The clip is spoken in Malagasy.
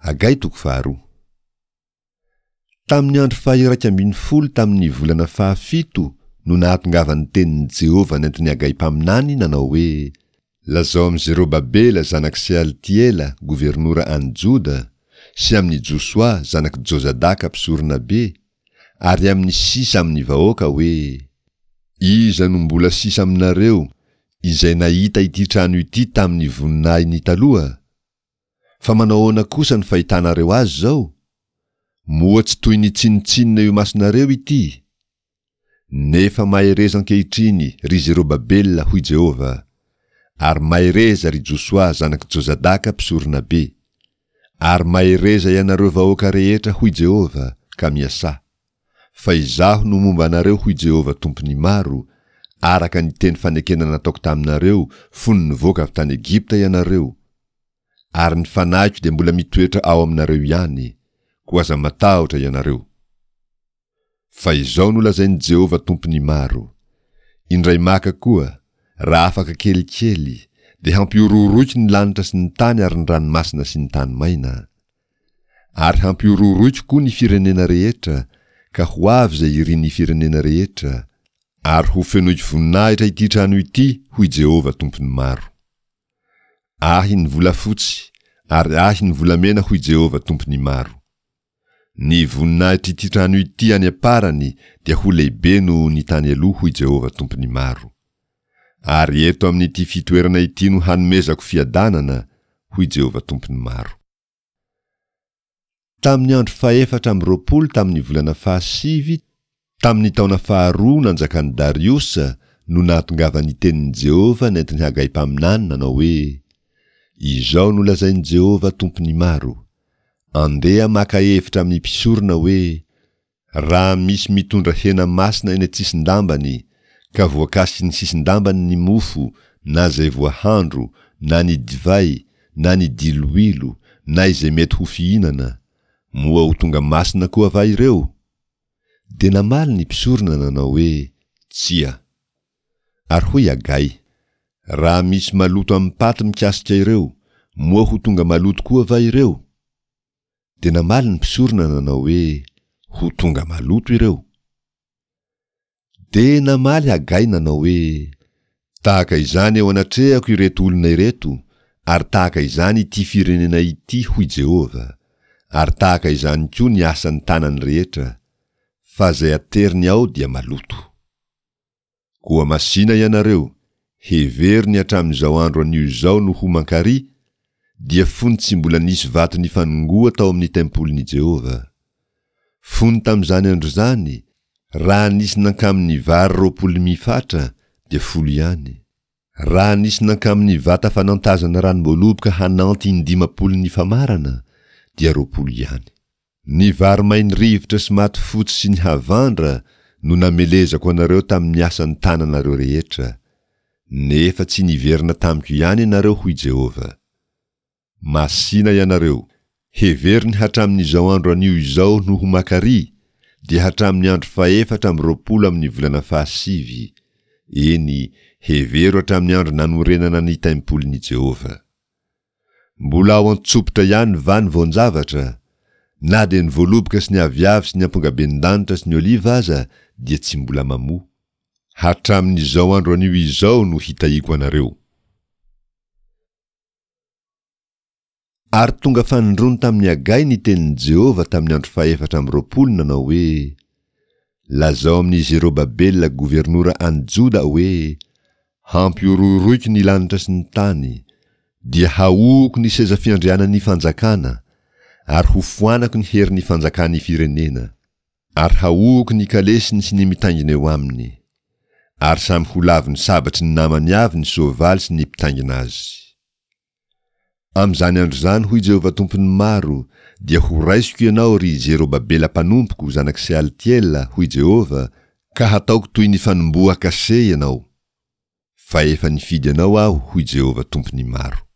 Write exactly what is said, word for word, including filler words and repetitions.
Agai toko faharoa. Tamin'ny andro fahiraika ambin'ny folo tamin'ny volana fahafito no nahatongavany tenin'ny Jehova nentiny Agai mpaminany nanao hoe: lazao amin'ny Zerobabela zanaky Sealtiela gouvernoura any Joda sy amin'ny Josua zanaky Jozadaka mpisorona be ary amin'ny sisa amin'ny vahoaka hoe: iza no mbola sisa aminareo izay nahita ity trano ity tamin'ny voninahiny taloha? Fa manahoana kosa ny fahitanareo azy zao? Moa tsy toy ny tsinitsinina io masonareo ity? Nefa mahereza ankehitriny ry Zerobabela hoy Jehova, ary mahereza ry Josua zanaky Jozadaka mpisorona be, ary mahereza ianareo vahoaka rehetra hoy Jehova ka miasa. Fa izaho no momba anareo hoy Jehova tompony maro, araka ny teny fanekena nataoko taminareo fony nivoaka avy tany Egipta ianareo. Ary ny fanahiko dia mbola mitoetra ao aminareo ihany, ko aza matahotra ianareo. Fa izao no lazainy Jehova tompony maro: indray maka koa, raha afaka kelikely, dia hampiororoiko ny lanitra sy ny tany ary ny ranomasina sy ny tany maina. Ary hampiororoiko koa ny firenena rehetra, ka ho avy zay irin'ny firenena rehetra, ary ho fenoiko voninahitra ity trano ity, hoy Jehova tompony maro. Ahy ny volafotsy, ary ahy ny volamena, hoy Jehova tompony maro. Ny voninahitra ity trano ity any aparany dia ho lehibe no ny tany aloha, hoy Jehova tompony maro. Ary eto amin'ity fitoerana ity no hanomezako fiadanana, hoy Jehova tompony maro. Tamin'ny andro faefatra amby roapolo tamin'ny volana fahasivy, tamin'ny taona faharoa nanjakan'i Dariosa, no nahatongavany tenin'ny Jehova nentiny Agai mpaminany nanao hoe: izao no lazainy Jehova tompony maro: andeha maka hevitra amin'ny mpisorona hoe, raha misy mitondra hena masina eny an-tsisindambany, ka voakasiky ny sisindambany ny mofo, na zay voahandro, na ny divay, na ny diloilo, na izay mety ho fihinana, moa ho tonga masina koa va ireo? De namaly ny mpisorona nanao hoe: tsia. Ary hoy Agai: raha misy maloto amin'ny paty mikasika ireo, moa ho tonga maloto koa va ireo? De namaly ny mpisorona nanao hoe: ho tonga maloto ireo. De namaly Agai nanao hoe: tahaka izany eo anatrehako ireto olona ireto, ary tahaka izany ity firenena ity, hoy Jehova, ary tahaka izany koa ny asan'ny tanany rehetra, fa zay ateriny ao dia maloto. Koa masina ianareo, heveriny hatramin'izao andro anio izao no ho mankary, dia fony tsy mbola nisy vato ny fanongoa tao amin'ny tempolin'i Jehova. Fony tamin'izany andro zany, raha nisy nankamin'ny vary roapolo mifatra, dia folo ihany. Raha nisy nankamin'ny vata fanantazana ranom-boaloboka hananty indimapolo ny famarana, dia roapolo ihany. Ny vary mainy rivotra sy maty fotsy sy ny havandra no namelezako anareo tamin'ny asan'ny tananareo rehetra, nefa tsy niverina tamiko ihany ianareo, hoy Jehova. Masina ianareo, heveriny hatramin'izao andro anio izao no ho mankary, dia hatramin'ny andro faefatra amby roapolo amin'ny volana fahasivy, eny hevero hatramin'ny andro nanorenana ny tempolin'i Jehova. Mbola ao antsopotra ihany va ny voanjavatra, na de ny voaloboka sy ny aviavy sy ny ampongaben-danitra sy ny oliva aza, dia tsy mbola mamoa. Hatramin'izao andro anio izao no hitaiko anareo. Ary tonga fanondrony tamin'ny Agai ny tenin'i Jehova tamin'ny andro faefatra amby roapolo nanao hoe: lazao amin'ny Zerobabela gouvernoura any Joda hoe, hampiororoiko ny lanitra sy ny tany, dia haoko ny seza fiandrianan'ny fanjakana, ary ho foanako ny herin'ny fanjakany firenena, ary haoko ny kalesiny sy ny mitangina eo aminy, ary samy ho laviny sabatry ny namany avy ny soavaly sy ny mpitangina azy. Am'izany andro zany, hoy Jehova tompony maro, dia ho raisiko ianao ry Zerobabela mpanompoko zanaky Sealtiela, hoy Jehova, ka hataoko toy ny fanomboa kase ianao. Fa efa nifidy anao aho, hoy Jehova tompony maro.